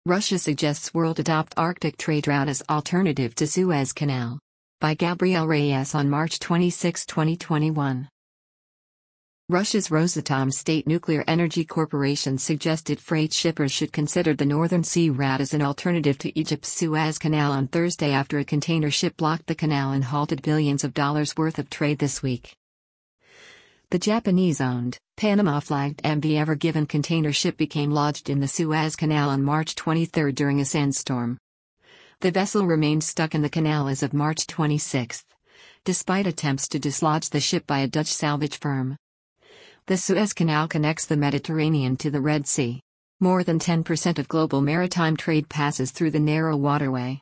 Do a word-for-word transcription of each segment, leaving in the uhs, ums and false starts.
Russia suggests world adopt Arctic trade route as alternative to Suez Canal. By Gabriel Reyes on March twenty-sixth, twenty twenty-one. Russia's Rosatom State Nuclear Energy Corporation suggested freight shippers should consider the Northern Sea route as an alternative to Egypt's Suez Canal on Thursday after a container ship blocked the canal and halted billions of dollars worth of trade this week. The Japanese-owned, Panama-flagged M V Ever Given container ship became lodged in the Suez Canal on March twenty-third during a sandstorm. The vessel remained stuck in the canal as of March twenty-sixth, despite attempts to dislodge the ship by a Dutch salvage firm. The Suez Canal connects the Mediterranean to the Red Sea. More than ten percent of global maritime trade passes through the narrow waterway.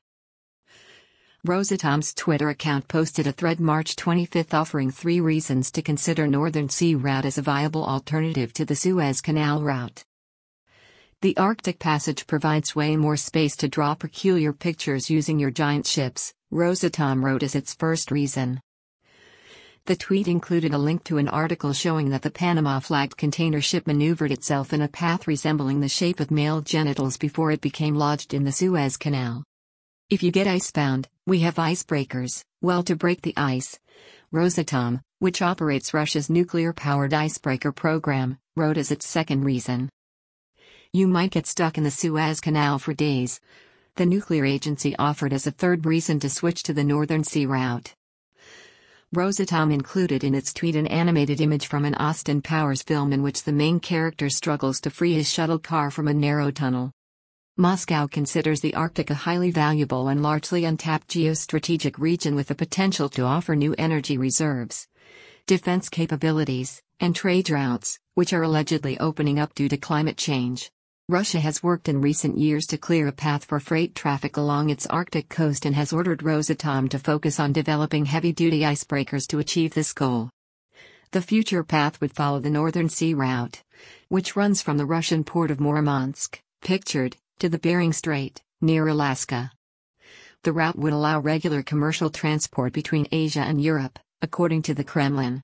Rosatom's Twitter account posted a thread March twenty-fifth offering three reasons to consider Northern Sea route as a viable alternative to the Suez Canal route. The Arctic Passage provides way more space to draw peculiar pictures using your giant ships, Rosatom wrote as its first reason. The tweet included a link to an article showing that the Panama-flagged container ship maneuvered itself in a path resembling the shape of male genitals before it became lodged in the Suez Canal. If you get icebound, we have icebreakers, well to break the ice. Rosatom, which operates Russia's nuclear-powered icebreaker program, wrote as its second reason. You might get stuck in the Suez Canal for days. The nuclear agency offered as a third reason to switch to the Northern Sea route. Rosatom included in its tweet an animated image from an Austin Powers film in which the main character struggles to free his shuttle car from a narrow tunnel. Moscow considers the Arctic a highly valuable and largely untapped geostrategic region with the potential to offer new energy reserves, defense capabilities, and trade routes, which are allegedly opening up due to climate change. Russia has worked in recent years to clear a path for freight traffic along its Arctic coast and has ordered Rosatom to focus on developing heavy-duty icebreakers to achieve this goal. The future path would follow the Northern Sea route, which runs from the Russian port of Murmansk, pictured, to the Bering Strait, near Alaska. The route would allow regular commercial transport between Asia and Europe, according to the Kremlin.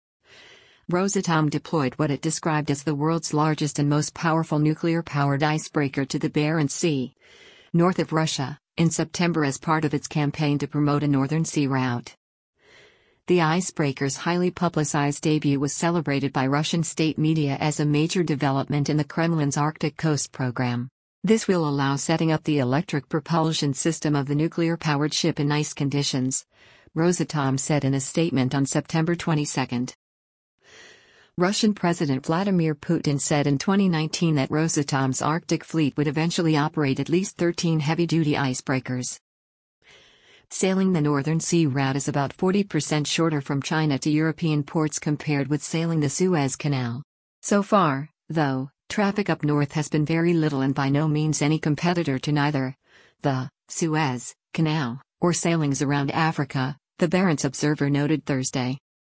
Rosatom deployed what it described as the world's largest and most powerful nuclear-powered icebreaker to the Barents Sea, north of Russia, in September as part of its campaign to promote a Northern Sea route. The icebreaker's highly publicized debut was celebrated by Russian state media as a major development in the Kremlin's Arctic Coast program. This will allow setting up the electric propulsion system of the nuclear-powered ship in ice conditions, Rosatom said in a statement on September twenty-second. Russian President Vladimir Putin said in twenty nineteen that Rosatom's Arctic fleet would eventually operate at least thirteen heavy-duty icebreakers. Sailing the Northern Sea route is about forty percent shorter from China to European ports compared with sailing the Suez Canal. So far, though, traffic up north has been very little and by no means any competitor to neither the Suez Canal or sailings around Africa, the Barents Observer noted Thursday.